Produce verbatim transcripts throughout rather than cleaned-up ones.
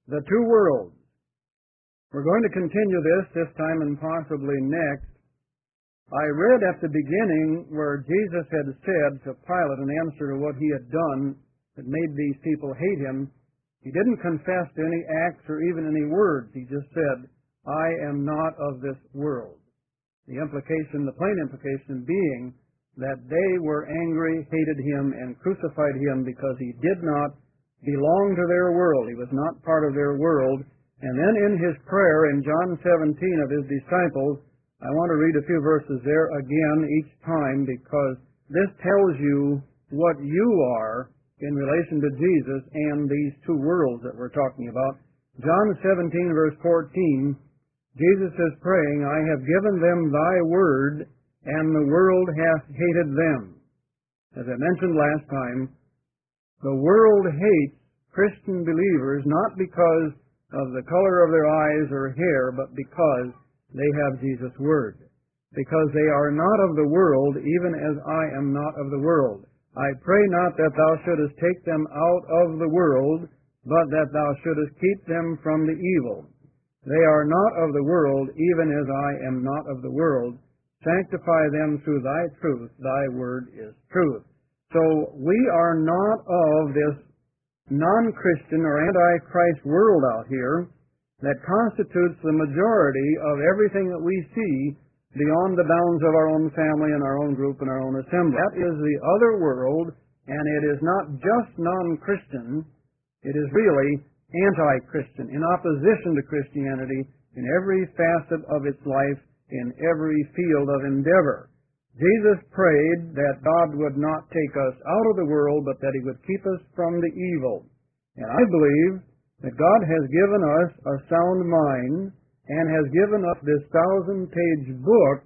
The two worlds. We're going to continue this this time and possibly next. I read at the beginning where Jesus had said to Pilate in answer to what he had done that made these people hate him, he didn't confess to any acts or even any words. He just said, I am not of this world. The implication, the plain implication being that they were angry, hated him, and crucified him because he did not belong to their world. He was not part of their world. And then in his prayer in John seventeen of his disciples, I want to read a few verses there again each time because this tells you what you are in relation to Jesus and these two worlds that we're talking about. John seventeen, verse fourteen, Jesus is praying, I have given them thy word, and the world hath hated them. As I mentioned last time, the world hates Christian believers not because of the color of their eyes or hair, but because they have Jesus' word. Because they are not of the world, even as I am not of the world. I pray not that thou shouldest take them out of the world, but that thou shouldest keep them from the evil. They are not of the world, even as I am not of the world. Sanctify them through thy truth. Thy word is truth. So we are not of this non-Christian or anti-Christ world out here that constitutes the majority of everything that we see beyond the bounds of our own family and our own group and our own assembly. That is the other world, and it is not just non-Christian. It is really anti-Christian, in opposition to Christianity in every facet of its life, in every field of endeavor. Jesus prayed that God would not take us out of the world, but that he would keep us from the evil. And I believe that God has given us a sound mind and has given us this thousand-page book,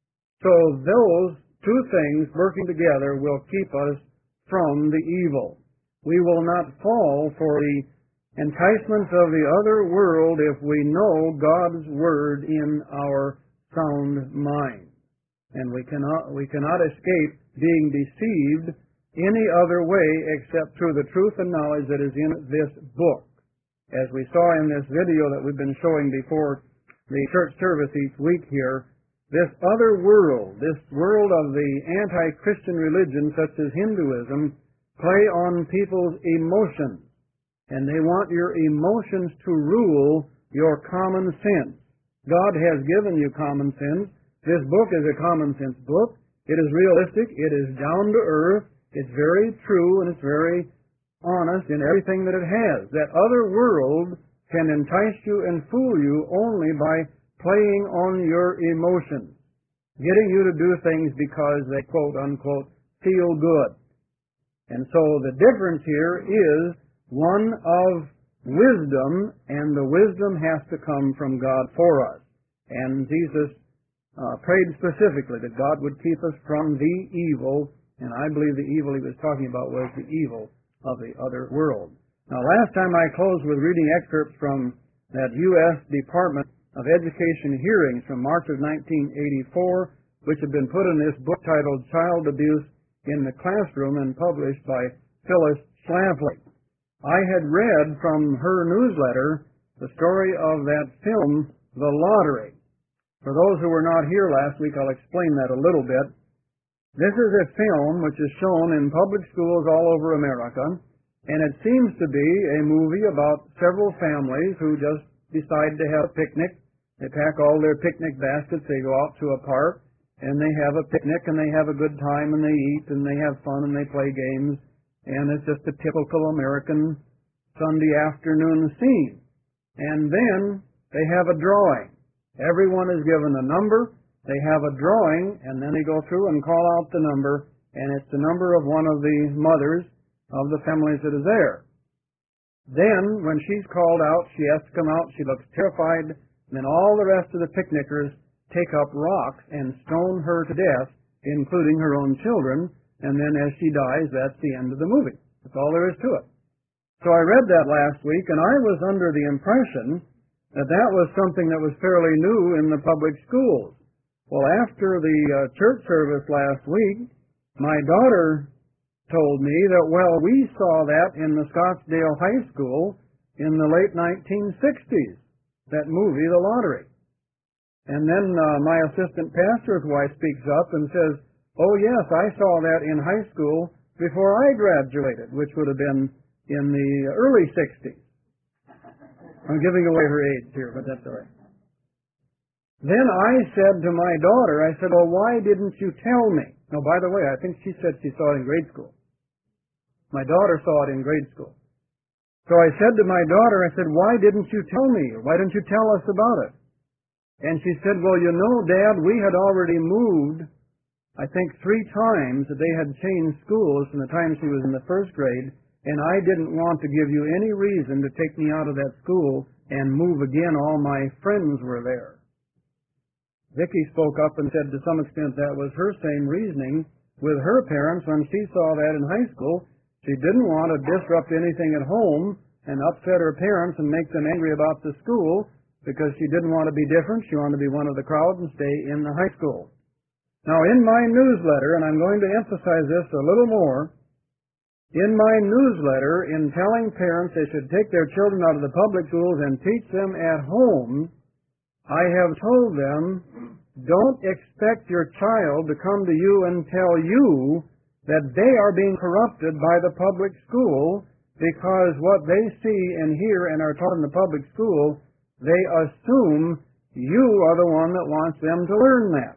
so those two things working together will keep us from the evil. We will not fall for the enticements of the other world if we know God's word in our sound mind. And we cannot we cannot escape being deceived any other way except through the truth and knowledge that is in this book. As we saw in this video that we've been showing before the church service each week here, this other world, this world of the anti-Christian religion such as Hinduism, play on people's emotions. And they want your emotions to rule your common sense. God has given you common sense. This book is a common sense book. It is realistic. It is down to earth. It's very true and it's very honest in everything that it has. That other world can entice you and fool you only by playing on your emotions, getting you to do things because they quote unquote feel good. And so the difference here is one of wisdom, and the wisdom has to come from God for us. And Jesus uh, prayed specifically that God would keep us from the evil, and I believe the evil he was talking about was the evil of the other world. Now, last time I closed with reading excerpts from that U S Department of Education hearings from March of nineteen eighty-four, which had been put in this book titled Child Abuse in the Classroom and published by Phyllis Schlafly. I had read from her newsletter the story of that film, The Lottery. For those who were not here last week, I'll explain that a little bit. This is a film which is shown in public schools all over America, and it seems to be a movie about several families who just decide to have a picnic. They pack all their picnic baskets, they go out to a park, and they have a picnic, and they have a good time, and they eat, and they have fun, and they play games. And it's just a typical American Sunday afternoon scene. And then they have a drawing. Everyone is given a number. They have a drawing, and then they go through and call out the number, and it's the number of one of the mothers of the families that is there. Then, when she's called out, she has to come out. She looks terrified. And then all the rest of the picnickers take up rocks and stone her to death, including her own children. And then as she dies, that's the end of the movie. That's all there is to it. So I read that last week, and I was under the impression that that was something that was fairly new in the public schools. Well, after the uh, church service last week, my daughter told me that, well, we saw that in the Scottsdale High School in the late nineteen sixties, that movie, The Lottery. And then uh, my assistant pastor's wife speaks up and says, oh yes, I saw that in high school before I graduated, which would have been in the early sixties. I'm giving away her age here, but that's all right. Then I said to my daughter, I said, well, why didn't you tell me? Now, by the way, I think she said she saw it in grade school. My daughter saw it in grade school. So I said to my daughter, I said, why didn't you tell me? Why didn't you tell us about it? And she said, well, you know, Dad, we had already moved, I think three times that they had changed schools from the time she was in the first grade, and I didn't want to give you any reason to take me out of that school and move again. All my friends were there. Vicki spoke up and said to some extent that was her same reasoning with her parents when she saw that in high school. She didn't want to disrupt anything at home and upset her parents and make them angry about the school because she didn't want to be different. She wanted to be one of the crowd and stay in the high school. Now, in my newsletter, and I'm going to emphasize this a little more, in my newsletter, in telling parents they should take their children out of the public schools and teach them at home, I have told them, don't expect your child to come to you and tell you that they are being corrupted by the public school, because what they see and hear and are taught in the public school, they assume you are the one that wants them to learn that.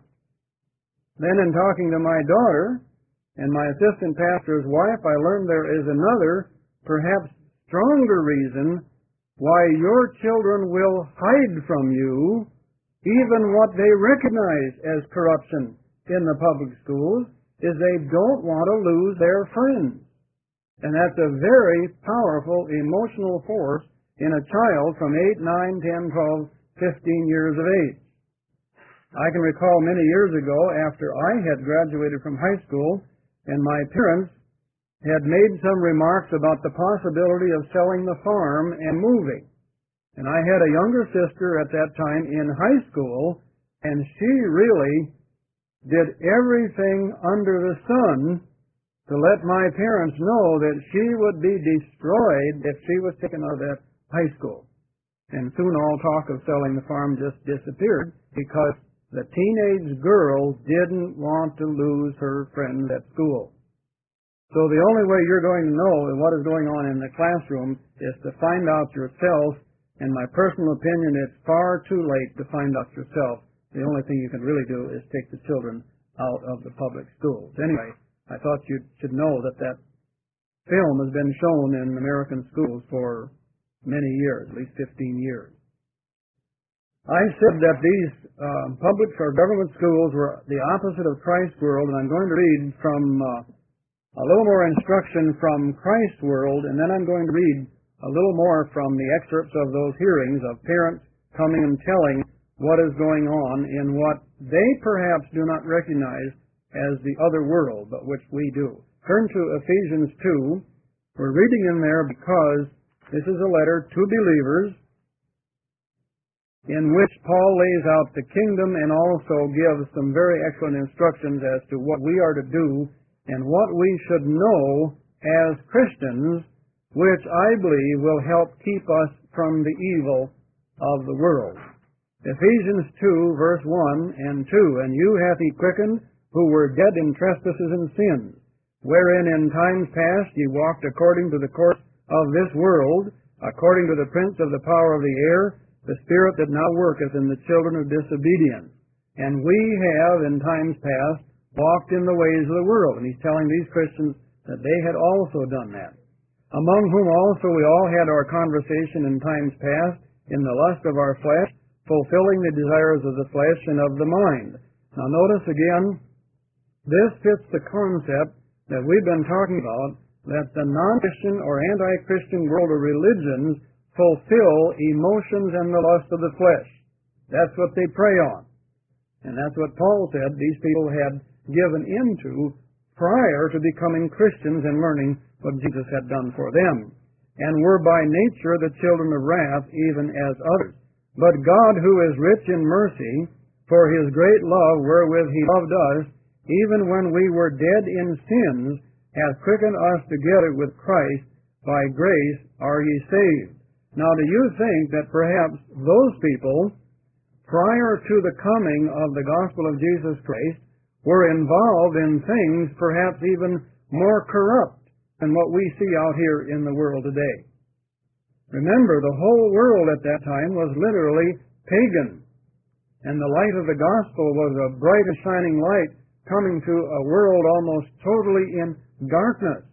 Then in talking to my daughter and my assistant pastor's wife, I learned there is another, perhaps stronger reason why your children will hide from you even what they recognize as corruption in the public schools, is they don't want to lose their friends. And that's a very powerful emotional force in a child from eight, nine, ten, twelve, fifteen years of age. I can recall many years ago, after I had graduated from high school, and my parents had made some remarks about the possibility of selling the farm and moving. And I had a younger sister at that time in high school, and she really did everything under the sun to let my parents know that she would be destroyed if she was taken out of that high school. And soon all talk of selling the farm just disappeared because the teenage girl didn't want to lose her friends at school. So the only way you're going to know what is going on in the classroom is to find out yourself. In my personal opinion, it's far too late to find out yourself. The only thing you can really do is take the children out of the public schools. Anyway, I thought you should know that that film has been shown in American schools for many years, at least fifteen years. I said that these uh, public or government schools were the opposite of Christ's world, and I'm going to read from uh, a little more instruction from Christ's world, and then I'm going to read a little more from the excerpts of those hearings of parents coming and telling what is going on in what they perhaps do not recognize as the other world, but which we do. Turn to Ephesians two. We're reading in there because this is a letter to believers in which Paul lays out the kingdom and also gives some very excellent instructions as to what we are to do and what we should know as Christians, which I believe will help keep us from the evil of the world. Ephesians two, verse one and two, And you hath he quickened, who were dead in trespasses and sins, wherein in times past ye walked according to the course of this world, according to the prince of the power of the air, the spirit that now worketh in the children of disobedience. And we have in times past walked in the ways of the world. And he's telling these Christians that they had also done that. Among whom also we all had our conversation in times past, in the lust of our flesh, fulfilling the desires of the flesh and of the mind. Now notice again, this fits the concept that we've been talking about, that the non-Christian or anti-Christian world of religions fulfill emotions and the lust of the flesh. That's what they prey on. And that's what Paul said these people had given into prior to becoming Christians and learning what Jesus had done for them, and were by nature the children of wrath, even as others. But God, who is rich in mercy, for his great love wherewith he loved us, even when we were dead in sins, hath quickened us together with Christ. By grace are ye saved, Now, do you think that perhaps those people, prior to the coming of the gospel of Jesus Christ, were involved in things perhaps even more corrupt than what we see out here in the world today? Remember, the whole world at that time was literally pagan, and the light of the gospel was a bright and shining light coming to a world almost totally in darkness.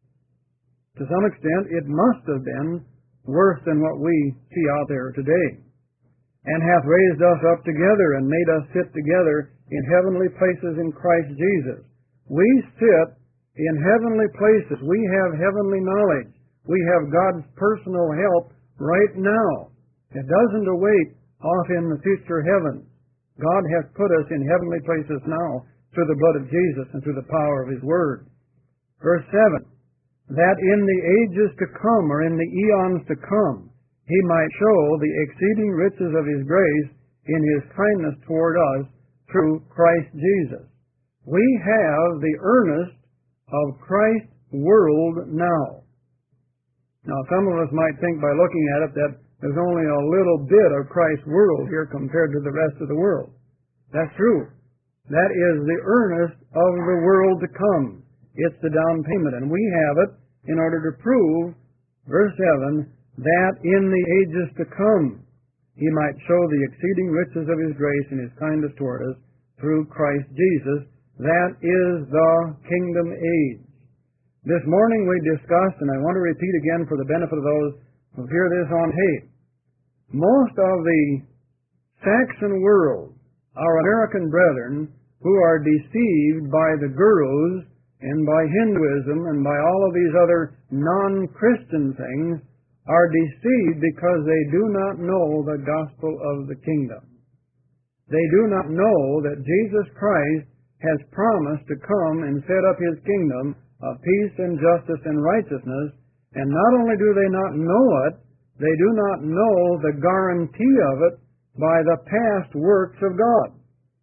To some extent, it must have been worse than what we see out there today. And hath raised us up together and made us sit together in heavenly places in Christ Jesus. We sit in heavenly places. We have heavenly knowledge. We have God's personal help right now. It doesn't await off in the future heavens. God has put us in heavenly places now through the blood of Jesus and through the power of His Word. Verse seven, that in the ages to come, or in the eons to come, He might show the exceeding riches of His grace in His kindness toward us through Christ Jesus. We have the earnest of Christ's world now. Now, some of us might think by looking at it that there's only a little bit of Christ's world here compared to the rest of the world. That's true. That is the earnest of the world to come. It's the down payment, and we have it in order to prove, verse seven, that in the ages to come He might show the exceeding riches of His grace and His kindness toward us through Christ Jesus. That is the kingdom age. This morning we discussed, and I want to repeat again for the benefit of those who hear this on tape, most of the Saxon world, our American brethren, who are deceived by the gurus and by Hinduism and by all of these other non-Christian things, are deceived because they do not know the gospel of the kingdom. They do not know that Jesus Christ has promised to come and set up His kingdom of peace and justice and righteousness, and not only do they not know it, they do not know the guarantee of it by the past works of God.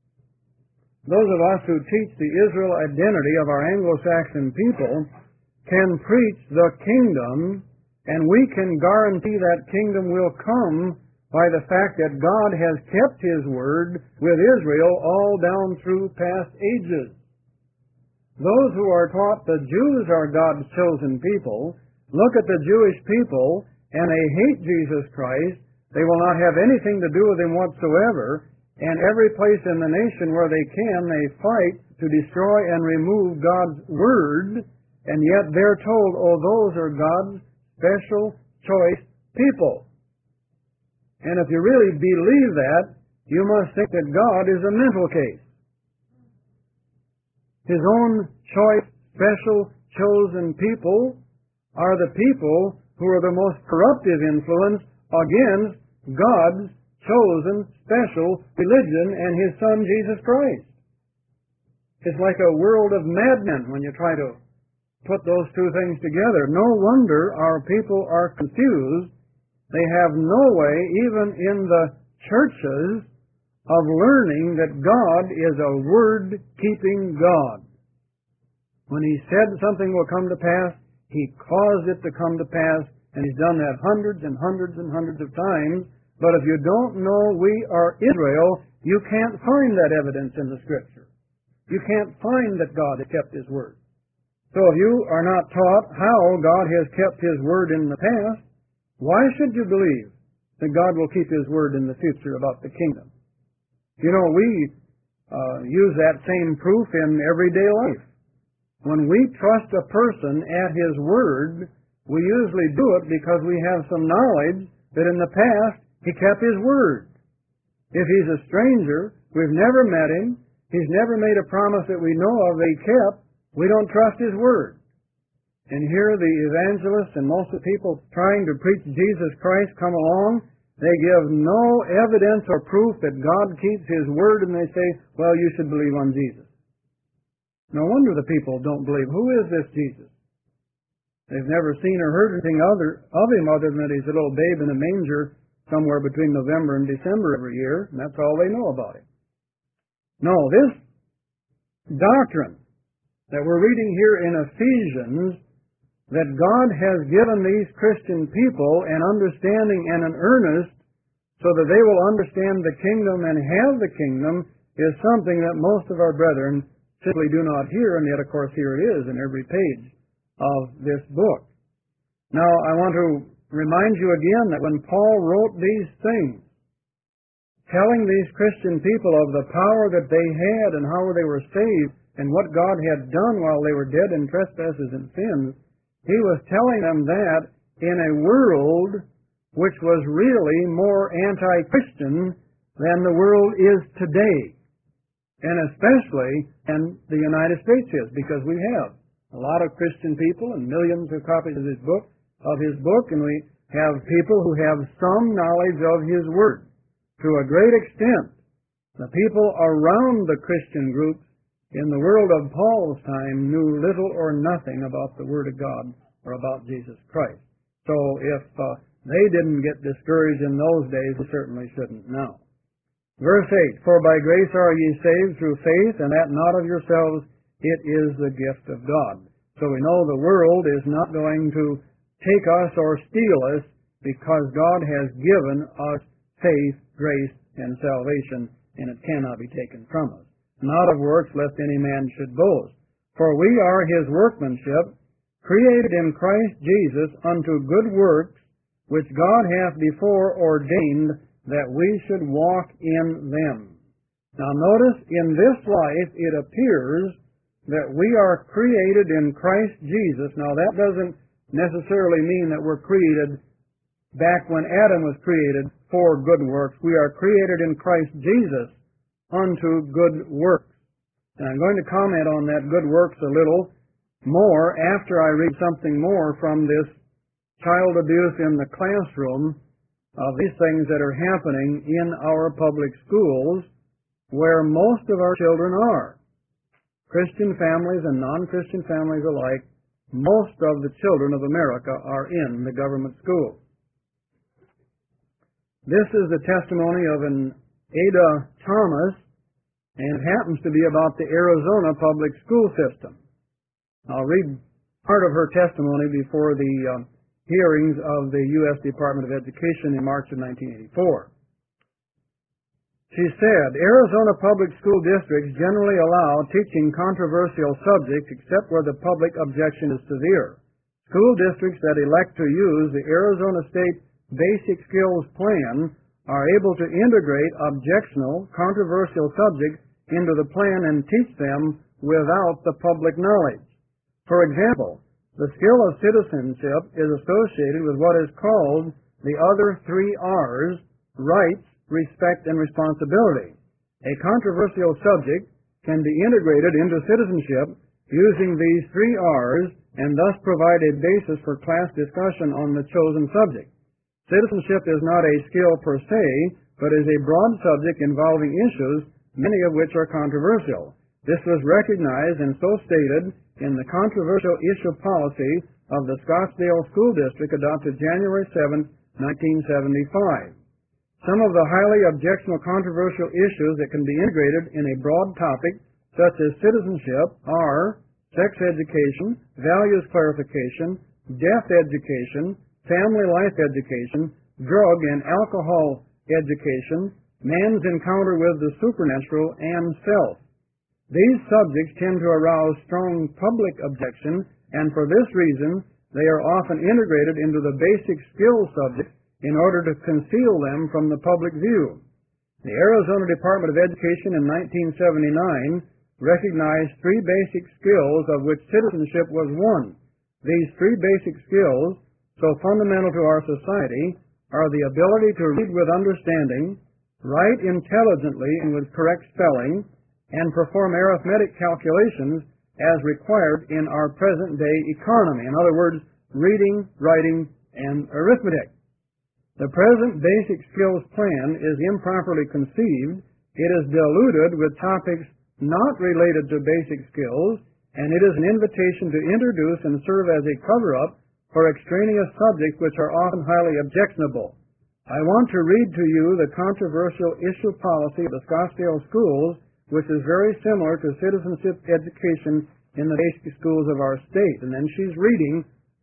Those of us who teach the Israel identity of our Anglo-Saxon people can preach the kingdom, and we can guarantee that kingdom will come by the fact that God has kept His word with Israel all down through past ages. Those who are taught the Jews are God's chosen people look at the Jewish people and they hate Jesus Christ. They will not have anything to do with Him whatsoever, and every place in the nation where they can, they fight to destroy and remove God's word, and yet they're told, oh, those are God's special choice people. And if you really believe that, you must think that God is a mental case. His own choice, special, chosen people are the people who are the most corruptive influence against God's chosen, special religion and His Son, Jesus Christ. It's like a world of madmen when you try to put those two things together. No wonder our people are confused. They have no way, even in the churches, of learning that God is a word-keeping God. When He said something will come to pass, He caused it to come to pass, and He's done that hundreds and hundreds and hundreds of times. But if you don't know we are Israel, you can't find that evidence in the Scripture. You can't find that God has kept His word. So if you are not taught how God has kept His word in the past, why should you believe that God will keep His word in the future about the kingdom? You know, we uh, use that same proof in everyday life. When we trust a person at his word, we usually do it because we have some knowledge that in the past he kept his word. If he's a stranger, we've never met him, he's never made a promise that we know of that he kept, we don't trust his word. And here the evangelists and most of the people trying to preach Jesus Christ come along, they give no evidence or proof that God keeps His word, and they say, well, you should believe on Jesus. No wonder the people don't believe. Who is this Jesus? They've never seen or heard anything other of Him other than that He's a little babe in a manger somewhere between November and December every year, and that's all they know about Him. No, this doctrine that we're reading here in Ephesians that God has given these Christian people an understanding and an earnest so that they will understand the kingdom and have the kingdom is something that most of our brethren simply do not hear, and yet, of course, here it is in every page of this book. Now, I want to remind you again that when Paul wrote these things, telling these Christian people of the power that they had and how they were saved and what God had done while they were dead in trespasses and sins, he was telling them that in a world which was really more anti-Christian than the world is today, and especially in the United States is, because we have a lot of Christian people and millions of copies of his book, of his book, and we have people who have some knowledge of his word. To a great extent, the people around the Christian groups in the world of Paul's time knew little or nothing about the Word of God or about Jesus Christ. So if uh, they didn't get discouraged in those days, they certainly shouldn't now. Verse eight, For by grace are ye saved through faith, and that not of yourselves, it is the gift of God. So we know the world is not going to take us or steal us because God has given us faith, grace, and salvation, and it cannot be taken from us. Not of works, lest any man should boast. For we are his workmanship, created in Christ Jesus unto good works, which God hath before ordained that we should walk in them. Now notice, in this life it appears that we are created in Christ Jesus. Now that doesn't necessarily mean that we're created back when Adam was created for good works. We are created in Christ Jesus unto good works. And I'm going to comment on that good works a little more after I read something more from this child abuse in the classroom of these things that are happening in our public schools where most of our children are. Christian families and non-Christian families alike, most of the children of America are in the government schools. This is the testimony of an Ada Thomas, and it happens to be about the Arizona public school system. I'll read part of her testimony before the uh, hearings of the U S Department of Education in March of nineteen eighty-four. She said, Arizona public school districts generally allow teaching controversial subjects except where the public objection is severe. School districts that elect to use the Arizona State Basic Skills Plan are able to integrate objectionable, controversial subjects into the plan and teach them without the public knowledge. For example, the skill of citizenship is associated with what is called the other three R's, rights, respect, and responsibility. A controversial subject can be integrated into citizenship using these three R's and thus provide a basis for class discussion on the chosen subject. Citizenship is not a skill per se, but is a broad subject involving issues, many of which are controversial. This was recognized and so stated in the controversial issue policy of the Scottsdale School District adopted January seventh, nineteen seventy-five. Some of the highly objectionable controversial issues that can be integrated in a broad topic, such as citizenship, are sex education, values clarification, death education, family life education, drug and alcohol education, man's encounter with the supernatural, and self. These subjects tend to arouse strong public objection, and for this reason, they are often integrated into the basic skills subject in order to conceal them from the public view. The Arizona Department of Education in nineteen seventy-nine recognized three basic skills of which citizenship was one. These three basic skills, so fundamental to our society, are the ability to read with understanding, write intelligently and with correct spelling, and perform arithmetic calculations as required in our present-day economy. In other words, reading, writing, and arithmetic. The present basic skills plan is improperly conceived. It is diluted with topics not related to basic skills, and it is an invitation to introduce and serve as a cover-up for extraneous subjects which are often highly objectionable. I want to read to you the controversial issue policy of the Scottsdale schools, which is very similar to citizenship education in the basic schools of our state. And then she's reading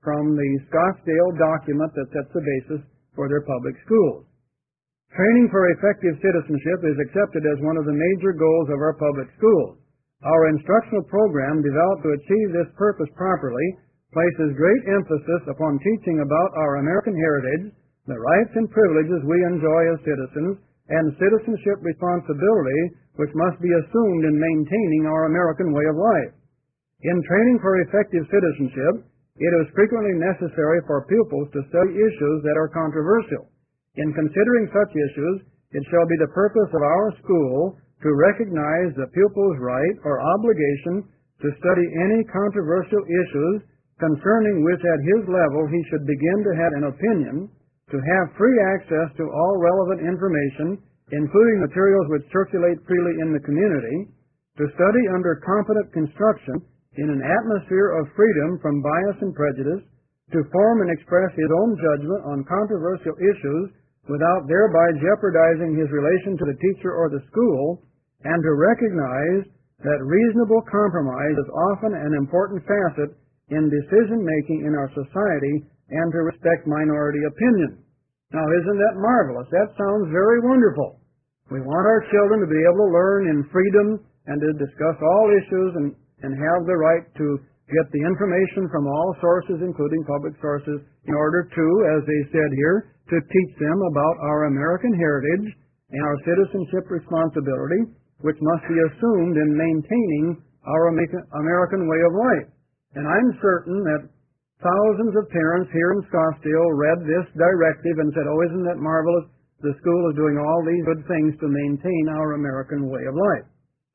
from the Scottsdale document that sets the basis for their public schools. Training for effective citizenship is accepted as one of the major goals of our public schools. Our instructional program, developed to achieve this purpose properly, places great emphasis upon teaching about our American heritage, the rights and privileges we enjoy as citizens, and citizenship responsibility which must be assumed in maintaining our American way of life. In training for effective citizenship, it is frequently necessary for pupils to study issues that are controversial. In considering such issues, it shall be the purpose of our school to recognize the pupil's right or obligation to study any controversial issues concerning which at his level he should begin to have an opinion, to have free access to all relevant information, including materials which circulate freely in the community, to study under competent construction in an atmosphere of freedom from bias and prejudice, to form and express his own judgment on controversial issues without thereby jeopardizing his relation to the teacher or the school, and to recognize that reasonable compromise is often an important facet in decision-making in our society, and to respect minority opinion. Now, isn't that marvelous? That sounds very wonderful. We want our children to be able to learn in freedom and to discuss all issues and, and have the right to get the information from all sources, including public sources, in order to, as they said here, to teach them about our American heritage and our citizenship responsibility, which must be assumed in maintaining our American way of life. And I'm certain that thousands of parents here in Scottsdale read this directive and said, oh, isn't that marvelous? The school is doing all these good things to maintain our American way of life.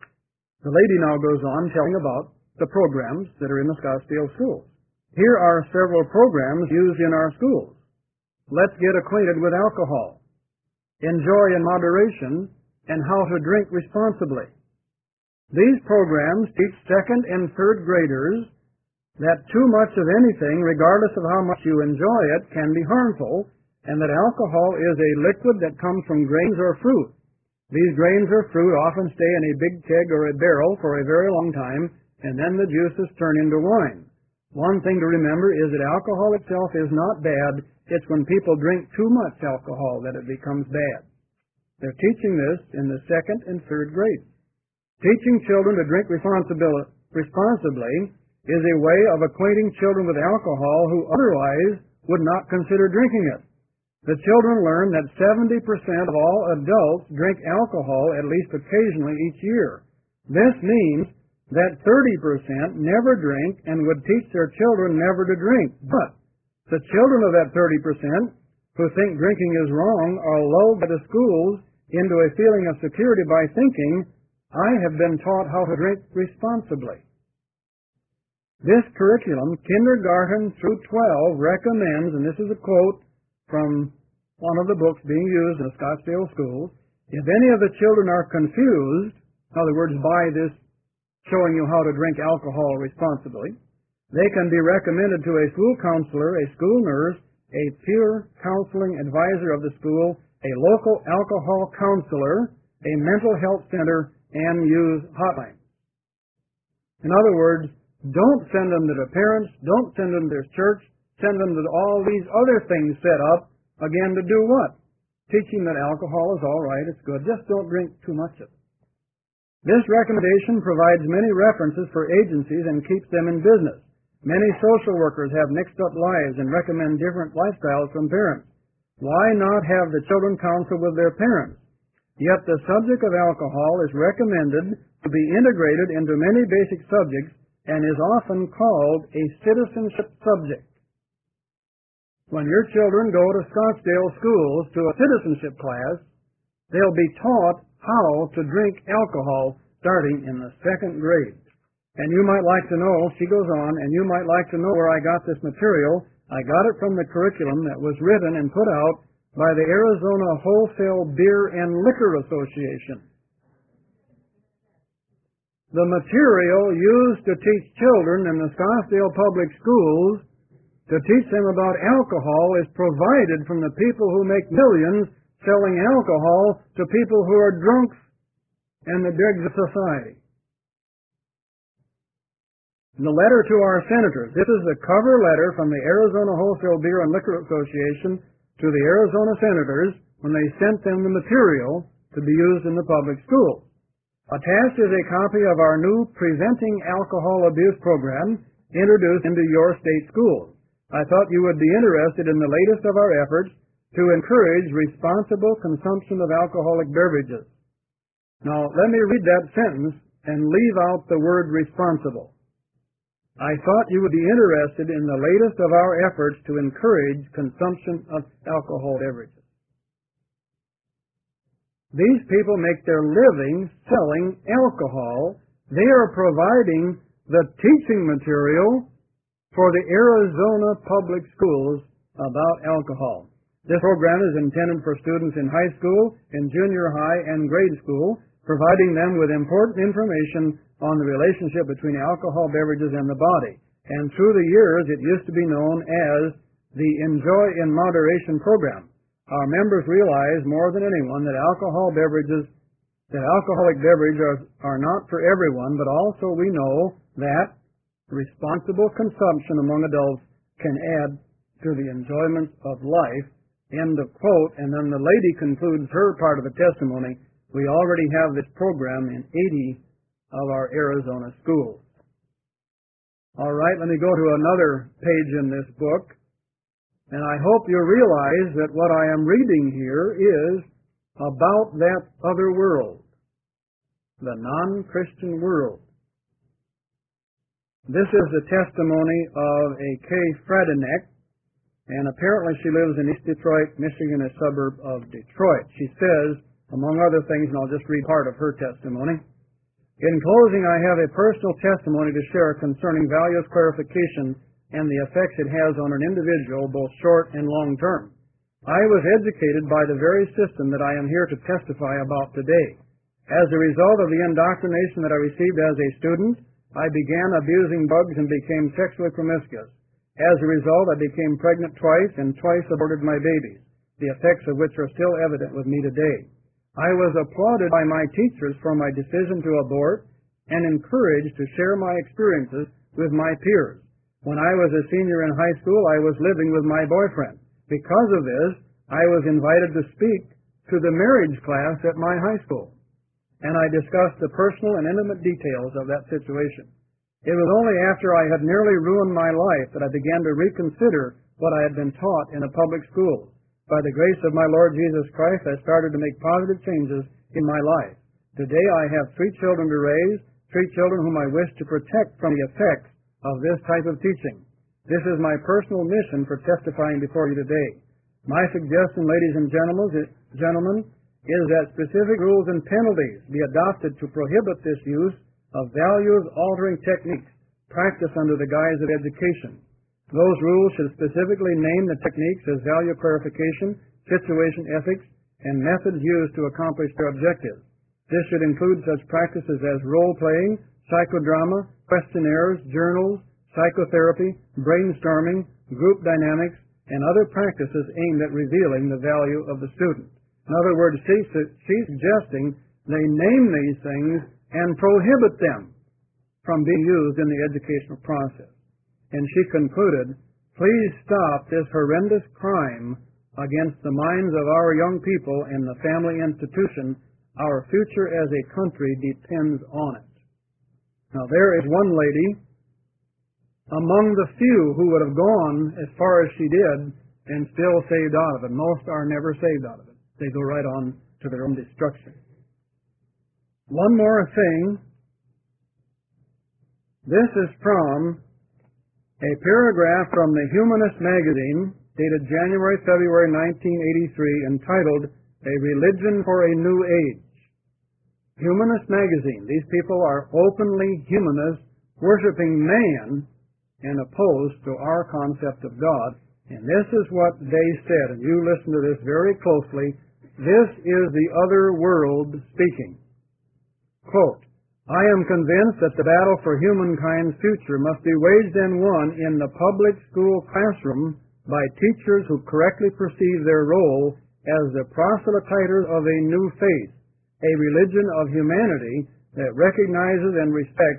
The lady now goes on telling about the programs that are in the Scottsdale schools. Here are several programs used in our schools. Let's get acquainted with alcohol, enjoy in moderation, and how to drink responsibly. These programs teach second and third graders that too much of anything, regardless of how much you enjoy it, can be harmful, and that alcohol is a liquid that comes from grains or fruit. These grains or fruit often stay in a big keg or a barrel for a very long time, and then the juices turn into wine. One thing to remember is that alcohol itself is not bad. It's when people drink too much alcohol that it becomes bad. They're teaching this in the second and third grade. Teaching children to drink responsibly is a way of acquainting children with alcohol who otherwise would not consider drinking it. The children learn that seventy percent of all adults drink alcohol at least occasionally each year. This means that thirty percent never drink and would teach their children never to drink. But the children of that thirty percent who think drinking is wrong are lulled by the schools into a feeling of security by thinking, I have been taught how to drink responsibly. This curriculum, kindergarten through twelve, recommends, and this is a quote from one of the books being used in the Scottsdale schools, if any of the children are confused, in other words, by this showing you how to drink alcohol responsibly, they can be recommended to a school counselor, a school nurse, a peer counseling advisor of the school, a local alcohol counselor, a mental health center, and use hotlines. In other words, don't send them to their parents, don't send them to their church, send them to all these other things set up, again, to do what? Teaching that alcohol is all right, it's good, just don't drink too much of it. This recommendation provides many references for agencies and keeps them in business. Many social workers have mixed up lives and recommend different lifestyles from parents. Why not have the children counsel with their parents? Yet the subject of alcohol is recommended to be integrated into many basic subjects and is often called a citizenship subject. When your children go to Scottsdale schools to a citizenship class, they'll be taught how to drink alcohol starting in the second grade. And you might like to know, she goes on, and you might like to know where I got this material. I got it from the curriculum that was written and put out by the Arizona Wholesale Beer and Liquor Association. The material used to teach children in the Scottsdale Public Schools, to teach them about alcohol, is provided from the people who make millions selling alcohol to people who are drunks and the dregs of society. The letter to our senators. This is the cover letter from the Arizona Wholesale Beer and Liquor Association to the Arizona senators when they sent them the material to be used in the public schools. Attached is a copy of our new Preventing Alcohol Abuse program introduced into your state schools. I thought you would be interested in the latest of our efforts to encourage responsible consumption of alcoholic beverages. Now, let me read that sentence and leave out the word responsible. I thought you would be interested in the latest of our efforts to encourage consumption of alcohol beverages. These people make their living selling alcohol. They are providing the teaching material for the Arizona public schools about alcohol. This program is intended for students in high school, in junior high, and grade school, providing them with important information on the relationship between alcohol beverages and the body. And through the years, it used to be known as the Enjoy in Moderation program. Our members realize more than anyone that alcohol beverages, that alcoholic beverages are, are not for everyone, but also we know that responsible consumption among adults can add to the enjoyment of life. End of quote. And then the lady concludes her part of the testimony. We already have this program in eighty of our Arizona schools. All right, let me go to another page in this book. And I hope you realize that what I am reading here is about that other world, the non-Christian world. This is the testimony of a Kay Fredinek, and apparently she lives in East Detroit, Michigan, a suburb of Detroit. She says, among other things, and I'll just read part of her testimony, in closing, I have a personal testimony to share concerning values clarification and the effects it has on an individual, both short and long term. I was educated by the very system that I am here to testify about today. As a result of the indoctrination that I received as a student, I began abusing bugs and became sexually promiscuous. As a result, I became pregnant twice and twice aborted my babies, the effects of which are still evident with me today. I was applauded by my teachers for my decision to abort and encouraged to share my experiences with my peers. When I was a senior in high school, I was living with my boyfriend. Because of this, I was invited to speak to the marriage class at my high school, and I discussed the personal and intimate details of that situation. It was only after I had nearly ruined my life that I began to reconsider what I had been taught in the public schools. By the grace of my Lord Jesus Christ, I started to make positive changes in my life. Today I have three children to raise, three children whom I wish to protect from the effects of this type of teaching. This is my personal mission for testifying before you today. My suggestion, ladies and gentlemen, is that specific rules and penalties be adopted to prohibit this use of values-altering techniques practiced under the guise of education. Those rules should specifically name the techniques as value clarification, situation ethics, and methods used to accomplish their objectives. This should include such practices as role-playing, psychodrama, questionnaires, journals, psychotherapy, brainstorming, group dynamics, and other practices aimed at revealing the value of the student. In other words, she's, she's suggesting they name these things and prohibit them from being used in the educational process. And she concluded, please stop this horrendous crime against the minds of our young people and the family institution. Our future as a country depends on it. Now, there is one lady among the few who would have gone as far as she did and still saved out of it. Most are never saved out of it. They go right on to their own destruction. One more thing. This is from a paragraph from the Humanist magazine dated January, February nineteen eighty-three, entitled A Religion for a New Age. Humanist magazine. These people are openly humanists, worshiping man and opposed to our concept of God. And this is what they said, and you listen to this very closely. This is the other world speaking. Quote, I am convinced that the battle for humankind's future must be waged and won in the public school classroom by teachers who correctly perceive their role as the proselyters of a new faith, a religion of humanity that recognizes and respects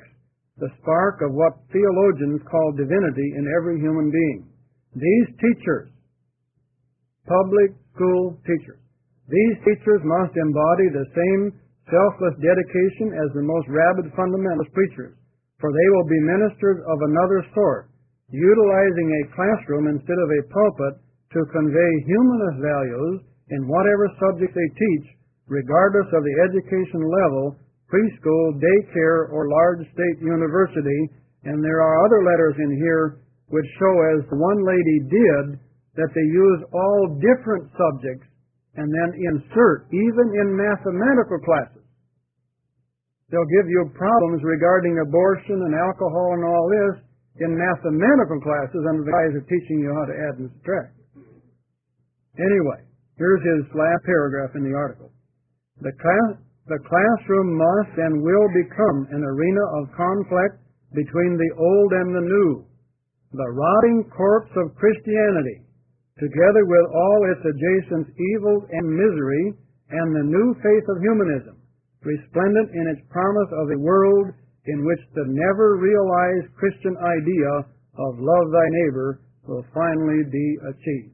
the spark of what theologians call divinity in every human being. These teachers, public school teachers, these teachers must embody the same selfless dedication as the most rabid fundamentalist preachers, for they will be ministers of another sort, utilizing a classroom instead of a pulpit to convey humanist values in whatever subject they teach, regardless of the education level, preschool, daycare, or large state university. And there are other letters in here which show, as the one lady did, that they use all different subjects and then insert, even in mathematical classes. They'll give you problems regarding abortion and alcohol and all this in mathematical classes under the guise of teaching you how to add and subtract. Anyway, here's his last paragraph in the article. The, class, the classroom must and will become an arena of conflict between the old and the new, the rotting corpse of Christianity, together with all its adjacent evils and misery, and the new faith of humanism, resplendent in its promise of a world in which the never-realized Christian idea of love thy neighbor will finally be achieved.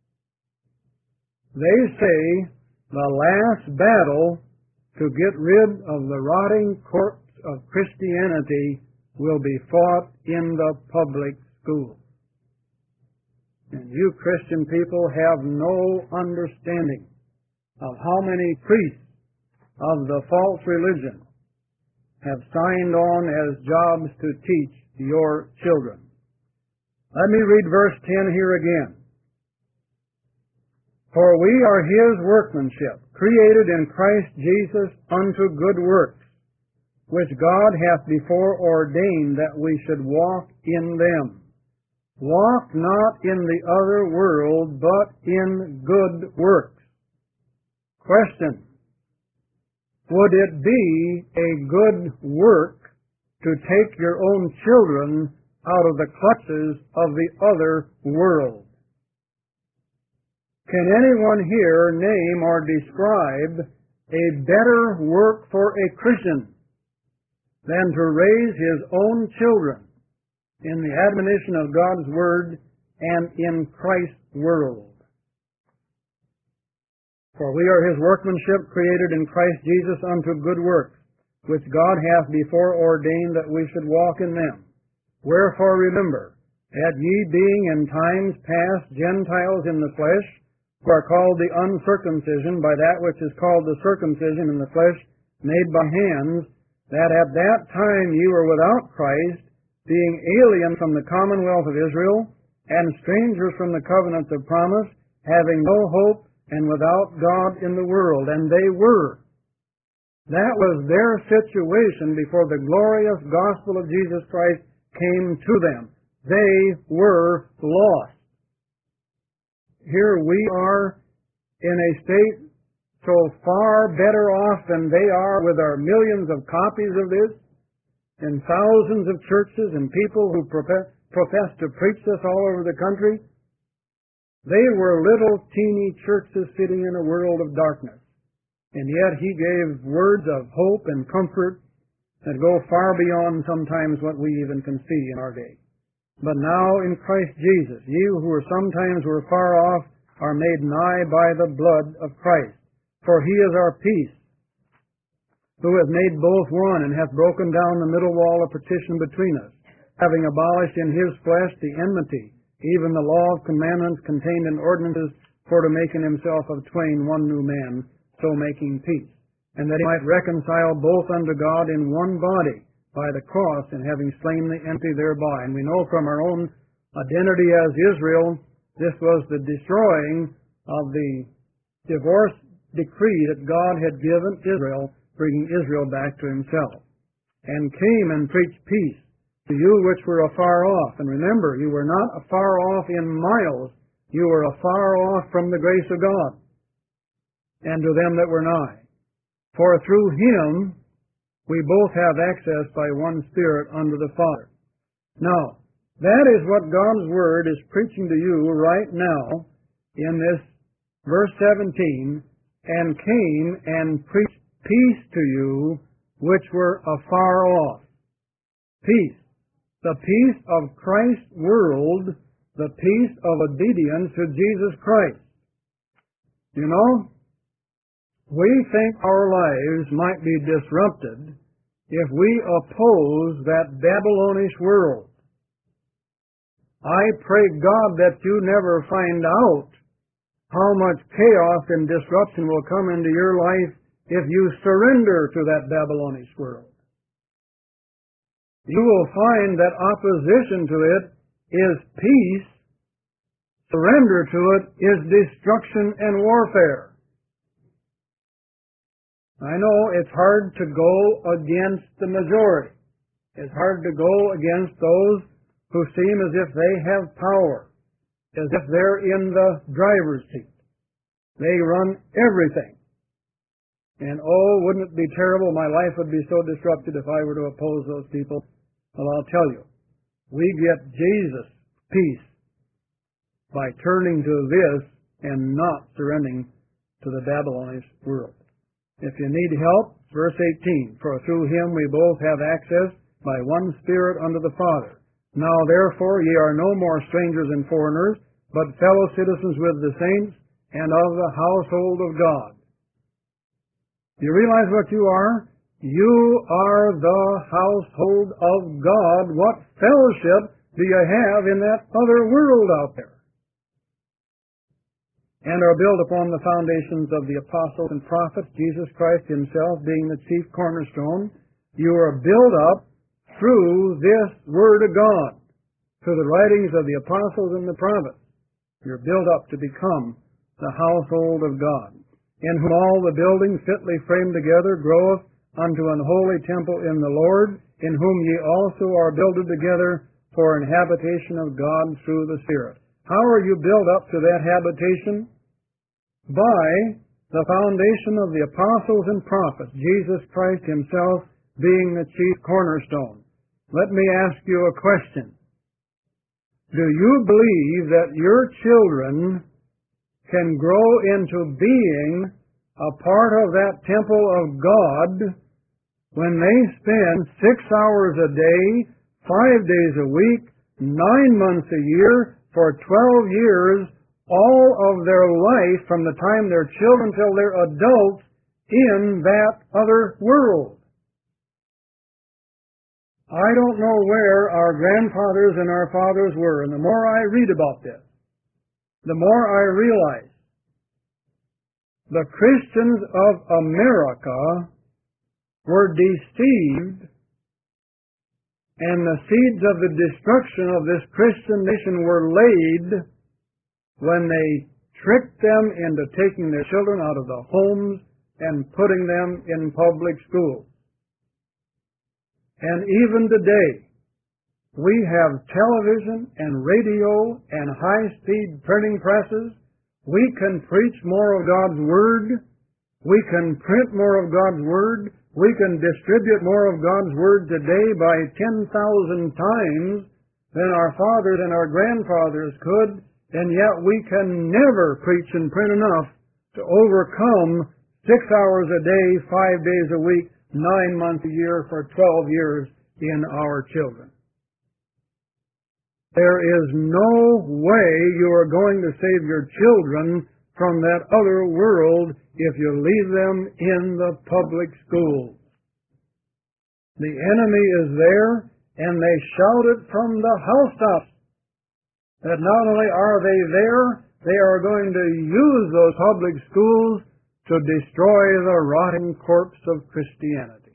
They say the last battle to get rid of the rotting corpse of Christianity will be fought in the public schools. And you Christian people have no understanding of how many priests of the false religion have signed on as jobs to teach your children. Let me read verse ten here again. For we are His workmanship, created in Christ Jesus unto good works, which God hath before ordained that we should walk in them. Walk not in the other world, but in good works. Question: would it be a good work to take your own children out of the clutches of the other world? Can anyone here name or describe a better work for a Christian than to raise his own children in the admonition of God's Word and in Christ's world? For we are His workmanship, created in Christ Jesus unto good works, which God hath before ordained that we should walk in them. Wherefore remember, that ye being in times past Gentiles in the flesh, who are called the uncircumcision by that which is called the circumcision in the flesh, made by hands, that at that time ye were without Christ, being alien from the commonwealth of Israel, and strangers from the covenant of promise, having no hope, and without God in the world. And they were. That was their situation before the glorious gospel of Jesus Christ came to them. They were lost. Here we are in a state so far better off than they are, with our millions of copies of this, and thousands of churches and people who profess, profess to preach this all over the country. They were little teeny churches sitting in a world of darkness. And yet He gave words of hope and comfort that go far beyond sometimes what we even can see in our day. But now in Christ Jesus, ye who were sometimes were far off are made nigh by the blood of Christ. For He is our peace, who hath made both one, and hath broken down the middle wall of partition between us, having abolished in His flesh the enmity, even the law of commandments contained in ordinances, for to make in Himself of twain one new man, so making peace, and that He might reconcile both unto God in one body by the cross, and having slain the enmity thereby. And we know from our own identity as Israel, this was the destroying of the divorce decree that God had given Israel, bringing Israel back to Himself, and came and preached peace to you which were afar off. And remember, you were not afar off in miles, you were afar off from the grace of God, and to them that were nigh. For through Him we both have access by one Spirit unto the Father. Now, that is what God's Word is preaching to you right now in this verse seventeen, and came and preached peace to you which were afar off. peace. The peace of Christ's world, the peace of obedience to Jesus Christ. You know, we think our lives might be disrupted if we oppose that Babylonish world. I pray God that you never find out how much chaos and disruption will come into your life if you surrender to that Babylonish world. You will find that opposition to it is peace. Surrender to it is destruction and warfare. I know it's hard to go against the majority. It's hard to go against those who seem as if they have power, as if they're in the driver's seat. They run everything. And oh, wouldn't it be terrible? My life would be so disrupted if I were to oppose those people. Well, I'll tell you, we get Jesus' peace by turning to this and not surrendering to the Babylonish world. If you need help, verse eighteen, for through him we both have access by one Spirit unto the Father. Now therefore ye are no more strangers and foreigners, but fellow citizens with the saints and of the household of God. Do you realize what you are? You are the household of God. What fellowship do you have in that other world out there? And are built upon the foundations of the apostles and prophets, Jesus Christ himself being the chief cornerstone. You are built up through this Word of God, through the writings of the apostles and the prophets. You're built up to become the household of God, in whom all the building fitly framed together groweth unto an holy temple in the Lord, in whom ye also are builded together for an habitation of God through the Spirit. How are you built up to that habitation? By the foundation of the apostles and prophets, Jesus Christ himself being the chief cornerstone. Let me ask you a question. Do you believe that your children can grow into being a part of that temple of God when they spend six hours a day, five days a week, nine months a year, for twelve years, all of their life from the time they're children till they're adults in that other world? I don't know where our grandfathers and our fathers were, and the more I read about this, the more I realize the Christians of America were deceived, and the seeds of the destruction of this Christian nation were laid when they tricked them into taking their children out of the homes and putting them in public schools. And even today, we have television and radio and high-speed printing presses. We can preach more of God's Word. We can print more of God's Word. We can distribute more of God's Word today by ten thousand times than our fathers and our grandfathers could, and yet we can never preach and print enough to overcome six hours a day, five days a week, nine months a year for twelve years in our children. There is no way you are going to save your children from that other world if you leave them in the public schools. The enemy is there, and they shout it from the housetops that not only are they there, they are going to use those public schools to destroy the rotting corpse of Christianity.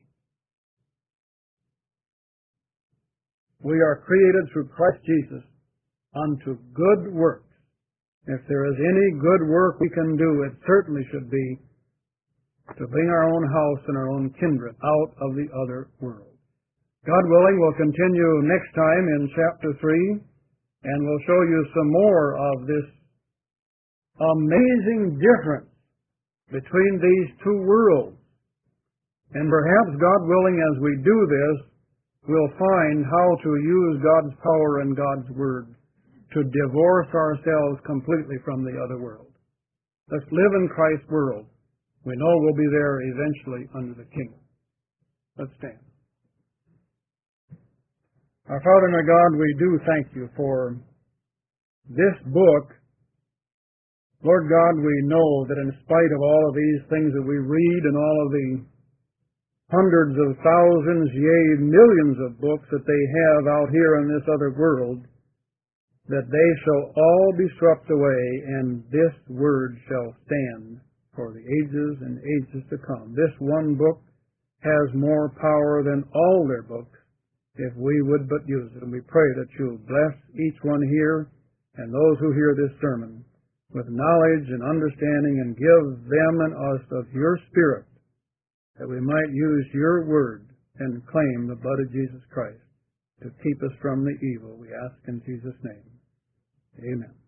We are created through Christ Jesus unto good works. If there is any good work we can do, it certainly should be to bring our own house and our own kindred out of the other world. God willing, we'll continue next time in chapter three, and we'll show you some more of this amazing difference between these two worlds. And perhaps, God willing, as we do this, we'll find how to use God's power and God's Word to divorce ourselves completely from the other world. Let's live in Christ's world. We know we'll be there eventually under the kingdom. Let's stand. Our Father and our God, we do thank you for this book. Lord God, we know that in spite of all of these things that we read and all of the hundreds of thousands, yea, millions of books that they have out here in this other world, that they shall all be swept away, and this word shall stand for the ages and ages to come. This one book has more power than all their books if we would but use it. And we pray that you'll bless each one here and those who hear this sermon with knowledge and understanding, and give them and us of your Spirit, that we might use your word and claim the blood of Jesus Christ to keep us from the evil. We ask in Jesus' name. Amen.